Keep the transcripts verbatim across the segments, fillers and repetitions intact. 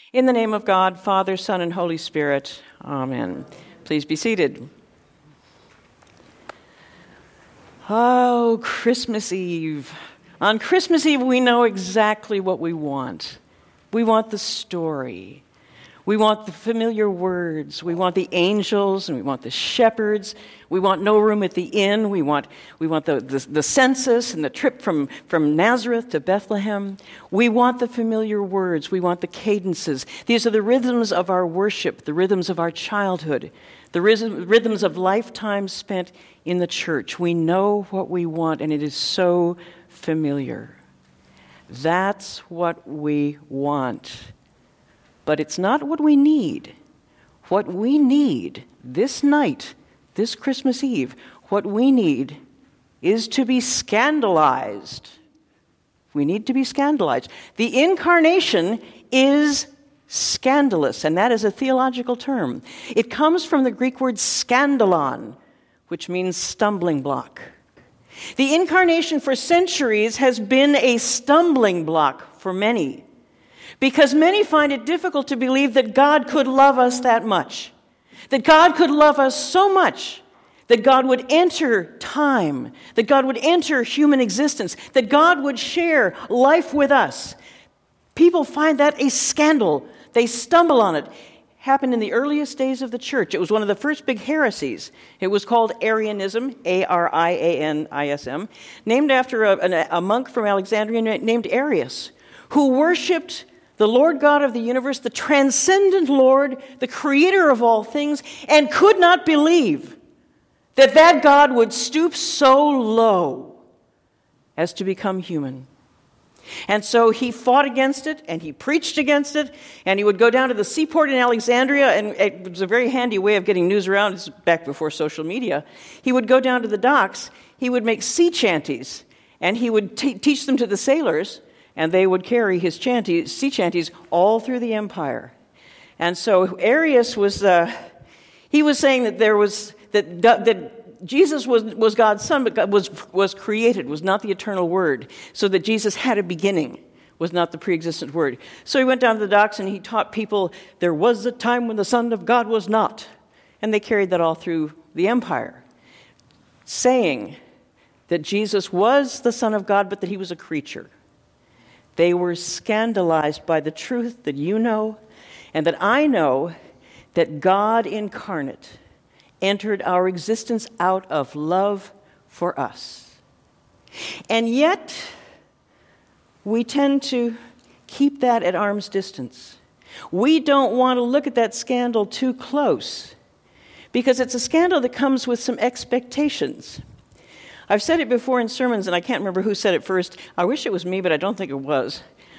In the name of God, Father, Son, and Holy Spirit, amen. Please be seated. Oh, Christmas Eve. On Christmas Eve, we know exactly what we want. We want the story. We want the familiar words. We want the angels, and we want the shepherds. We want no room at the inn. We want we want the, the, the census and the trip from, from Nazareth to Bethlehem. We want the familiar words. We want the cadences. These are the rhythms of our worship, the rhythms of our childhood, the rhythm, rhythms of lifetimes spent in the church. We know what we want, and it is so familiar. That's what we want. But it's not what we need. What we need this night, this Christmas Eve, what we need is to be scandalized. We need to be scandalized. The incarnation is scandalous, and that is a theological term. It comes from the Greek word skandalon, which means stumbling block. The incarnation for centuries has been a stumbling block for many, because many find it difficult to believe that God could love us that much, that God could love us so much, that God would enter time, that God would enter human existence, that God would share life with us. People find that a scandal. They stumble on it. It happened in the earliest days of the church. It was one of the first big heresies. It was called Arianism, A R I A N I S M, named after a, a monk from Alexandria named Arius, who worshipped the Lord God of the universe, the transcendent Lord, the creator of all things, and could not believe that that God would stoop so low as to become human. And so he fought against it, and he preached against it, and he would go down to the seaport in Alexandria, and it was a very handy way of getting news around. It's back before social media. He would go down to the docks, he would make sea chanties, and he would t- teach them to the sailors, and they would carry his chanties, sea chanties all through the empire. And so Arius was, uh, he was saying that there was, that, that Jesus was, was God's son, but God was, was created, was not the eternal word. So that Jesus had a beginning, was not the pre-existent word. So he went down to the docks and he taught people there was a time when the Son of God was not. And they carried that all through the empire, saying that Jesus was the Son of God, but that he was a creature. They were scandalized by the truth that you know and that I know, that God incarnate entered our existence out of love for us. And yet, we tend to keep that at arm's distance. We don't want to look at that scandal too close, because it's a scandal that comes with some expectations. I've said it before in sermons, and I can't remember who said it first. I wish it was me, but I don't think it was.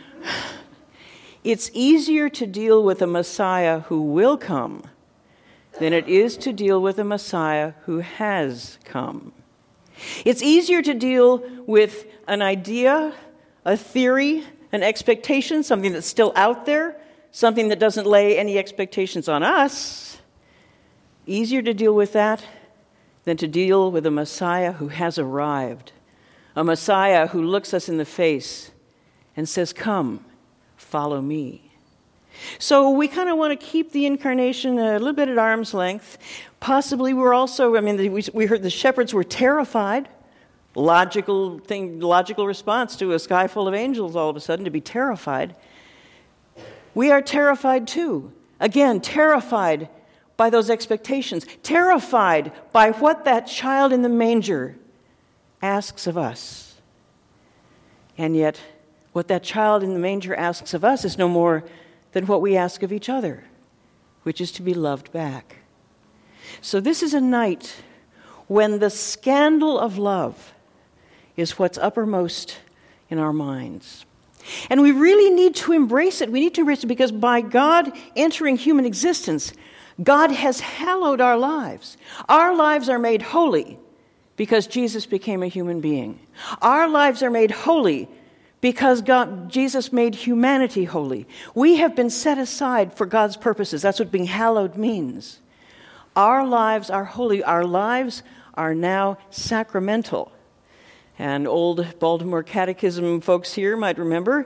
It's easier to deal with a Messiah who will come than it is to deal with a Messiah who has come. It's easier to deal with an idea, a theory, an expectation, something that's still out there, something that doesn't lay any expectations on us. Easier to deal with that than to deal with a Messiah who has arrived, a Messiah who looks us in the face and says, "Come, follow me." So we kind of want to keep the incarnation a little bit at arm's length. Possibly we're also, I mean, we, we heard the shepherds were terrified. Logical thing, logical response to a sky full of angels all of a sudden, to be terrified. We are terrified too. Again, terrified by those expectations, terrified by what that child in the manger asks of us. And yet, what that child in the manger asks of us is no more than what we ask of each other, which is to be loved back. So this is a night when the scandal of love is what's uppermost in our minds. And we really need to embrace it. We need to embrace it because by God entering human existence, God has hallowed our lives. Our lives are made holy because Jesus became a human being. Our lives are made holy because God, Jesus made humanity holy. We have been set aside for God's purposes. That's what being hallowed means. Our lives are holy. Our lives are now sacramental. And old Baltimore Catechism folks here might remember,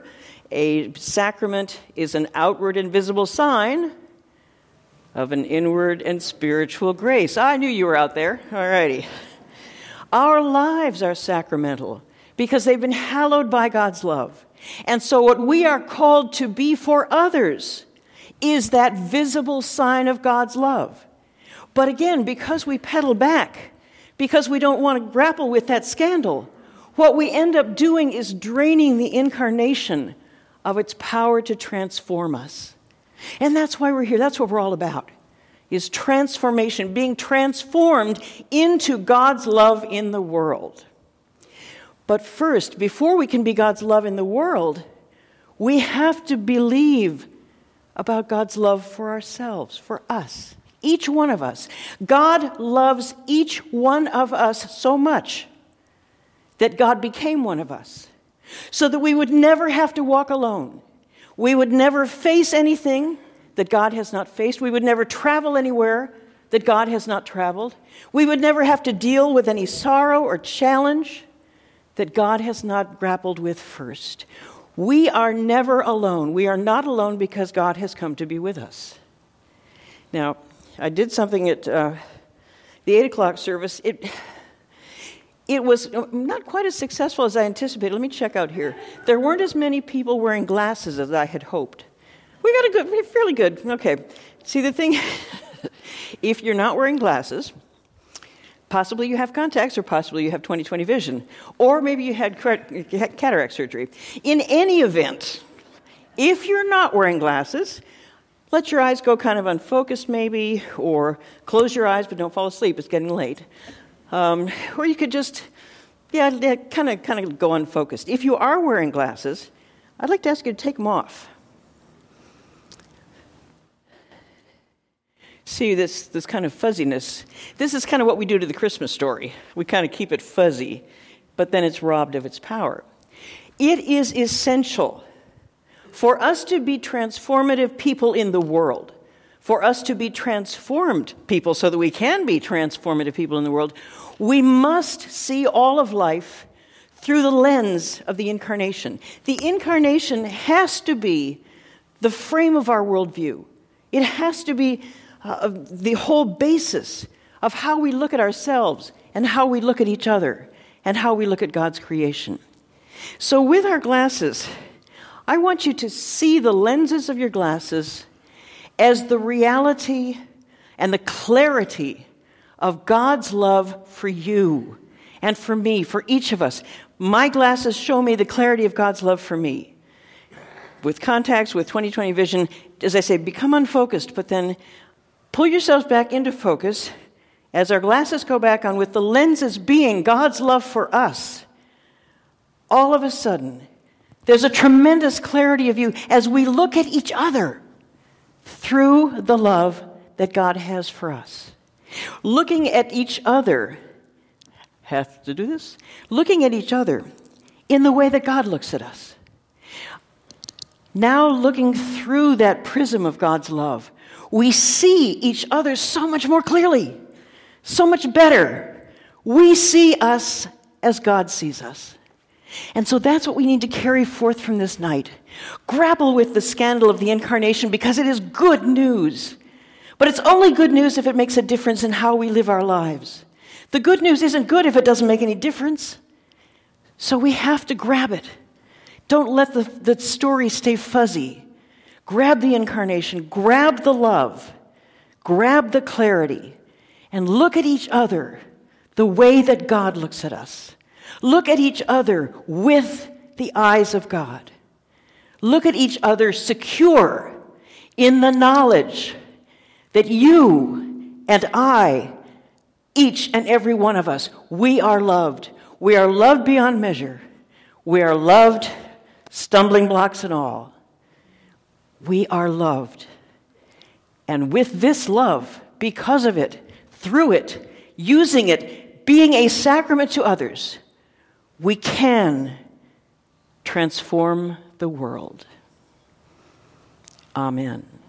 A sacrament is an outward and visible sign of an inward and spiritual grace. I knew you were out there. All righty. Our lives are sacramental because they've been hallowed by God's love. And so what we are called to be for others is that visible sign of God's love. But again, because we pedal back, because we don't want to grapple with that scandal, what we end up doing is draining the incarnation of its power to transform us. And that's why we're here. That's what we're all about, is transformation, being transformed into God's love in the world. But first, before we can be God's love in the world, we have to believe about God's love for ourselves, for us, each one of us. God loves each one of us so much that God became one of us, so that we would never have to walk alone. We would never face anything that God has not faced. We would never travel anywhere that God has not traveled. We would never have to deal with any sorrow or challenge that God has not grappled with first. We are never alone. We are not alone because God has come to be with us. Now, I did something at uh, the eight o'clock service. It, it was not quite as successful as I anticipated. Let me check out here. There weren't as many people wearing glasses as I had hoped. We got a good, fairly good. Okay. See, the thing, if you're not wearing glasses, possibly you have contacts, or possibly you have twenty twenty vision, or maybe you had cataract surgery. In any event, if you're not wearing glasses, let your eyes go kind of unfocused maybe, or close your eyes but don't fall asleep. It's getting late. Um, or you could just, yeah, kind of kind of go unfocused. If you are wearing glasses, I'd like to ask you to take them off. See, this, this kind of fuzziness, this is kind of what we do to the Christmas story. We kind of keep it fuzzy, but then it's robbed of its power. It is essential for us to be transformative people in the world, for us to be transformed people so that we can be transformative people in the world. We must see all of life through the lens of the incarnation. The incarnation has to be the frame of our worldview. It has to be Uh, the whole basis of how we look at ourselves and how we look at each other and how we look at God's creation. So with our glasses, I want you to see the lenses of your glasses as the reality and the clarity of God's love for you and for me, for each of us. My glasses show me the clarity of God's love for me. With contacts, with twenty twenty vision, as I say, become unfocused, but then pull yourselves back into focus as our glasses go back on, with the lenses being God's love for us. All of a sudden, there's a tremendous clarity of you as we look at each other through the love that God has for us. Looking at each other, have to do this? Looking at each other in the way that God looks at us. Now looking through that prism of God's love, we see each other so much more clearly, so much better. We see us as God sees us. And so that's what we need to carry forth from this night. Grapple with the scandal of the incarnation because it is good news. But it's only good news if it makes a difference in how we live our lives. The good news isn't good if it doesn't make any difference. So we have to grab it. Don't let the, the story stay fuzzy. Grab the incarnation, grab the love, grab the clarity, and look at each other the way that God looks at us. Look at each other with the eyes of God. Look at each other secure in the knowledge that you and I, each and every one of us, we are loved. We are loved beyond measure. We are loved, stumbling blocks and all. We are loved. And with this love, because of it, through it, using it, being a sacrament to others, we can transform the world. Amen.